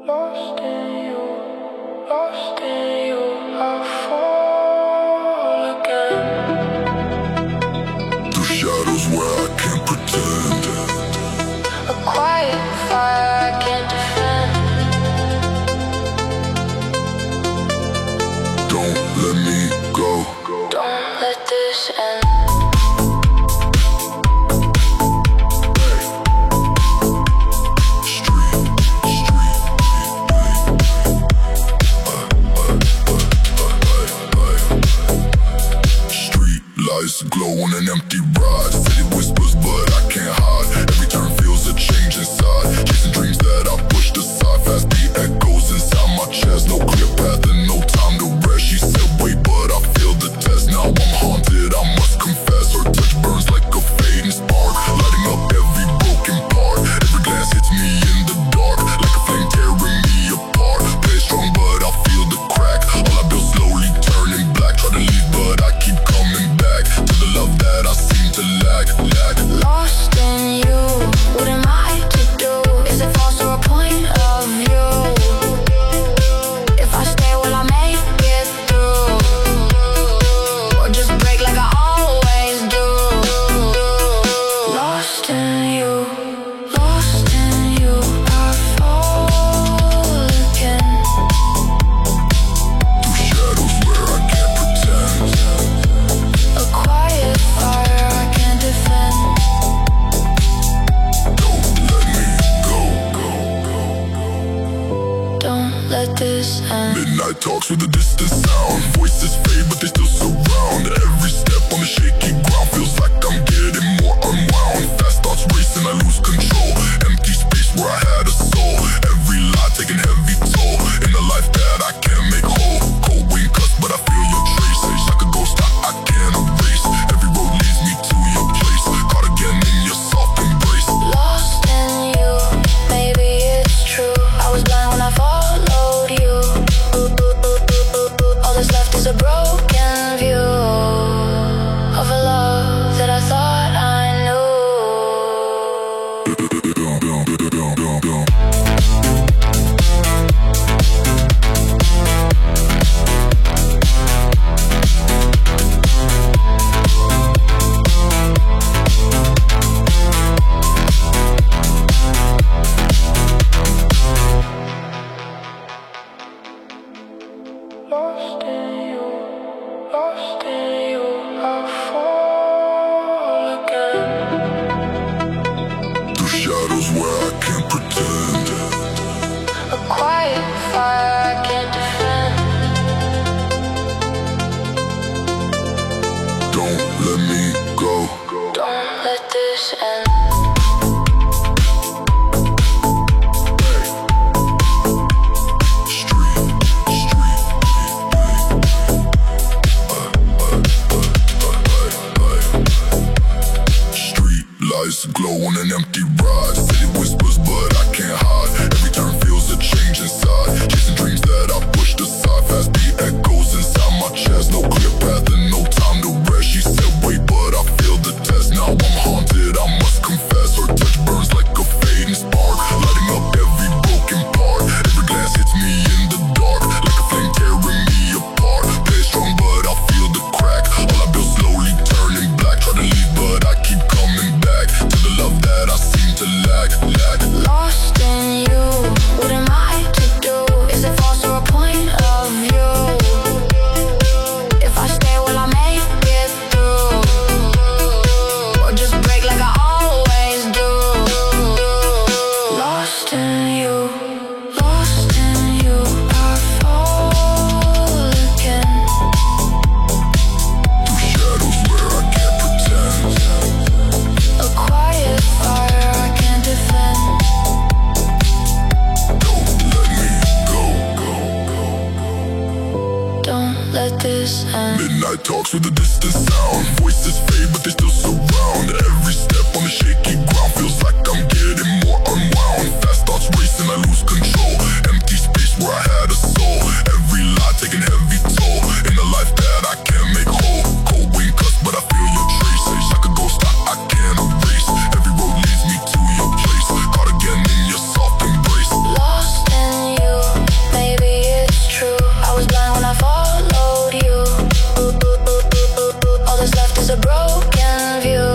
Lost in you, lost in you, I fall again. Through shadows where I can't pretend. A quiet fire I can't defend. Don't let me go. Don't let this end. Lights glow on an empty ride. City whispers, but I can't hide. Every turn feels a change inside. Chasing dreams that I pushed aside. Fast beat echoes inside my chest. No clear path and no time to rest. She said wait, but I feel the test. Now I'm haunted, I must confess. Her touch burns like a fading spark, lighting up every broken part. Every glance hits me in the dark, like a flame tearing me apart. Play strong, but I feel the crack. All I build slowly turning black. Try to leave, but I keep coming back to the love that I seem to lack. Lost in you, what am I to do? Is it false or a point of view? If I stay, will I make it through? Or just break like I always do? Lost in you, I fall again. Through shadows where I can't pretend. A quiet fire I can't defend. Don't let this end. Midnight talks with a distant sound. Voices fade, but they still surround. Every step on the shaky ground feels like I'm getting more unwound. Fast thoughts racing, I lose control. Empty space where I had a soul. Every lie taking heavy toll in a life that I can't make whole. Cold wind cuts, but I feel your traces. Like a ghost I can't erase. Every road leads me to your place. Caught again in your soft embrace. Lost in you, maybe it's true. I was blind when I followed you. All that's left is a broken view of a love that I thought I knew. Lost in you, I fall again. Through shadows where I can't pretend. A quiet fire I can't defend. Don't let me go. Don't let this end. Lights glow on an empty ride. City whispers, but I can't hide. Every turn feels a change inside. Chasing dreams that I pushed aside. Fast beat echoes inside my chest. No clear path and no time to rest. She said wait, but I feel the test. Now I'm haunted, I must confess. Her touch burns like a fading spark, lighting up every broken part. Every glance hits me in the dark, like a flame tearing me apart. Play strong, but I feel the crack. All I build slowly turning black. Try to leave, but I keep coming back to the love that I seem to lack. Lost in you, what am I to do? Is it false or a point of view? If I stay, will I make it through? Or just break like I always do? Lost in you, I fall again. Through shadows where I can't pretend. A quiet fire I can't defend. Don't let me go. Don't let this end. Midnight talks with a distant sound. Voices fade, but they still surround. Every step on the shaky ground feels like I'm getting more unwound. Fast thoughts racing, I lose control. Empty space where I had a soul. Every lie taking heavy toll in a life that I can't make whole. Cold wind cuts, but I feel your traces. Like a ghost I can't erase. Every road leads me to your place. Caught again in your soft embrace. Lost in you, a broken view.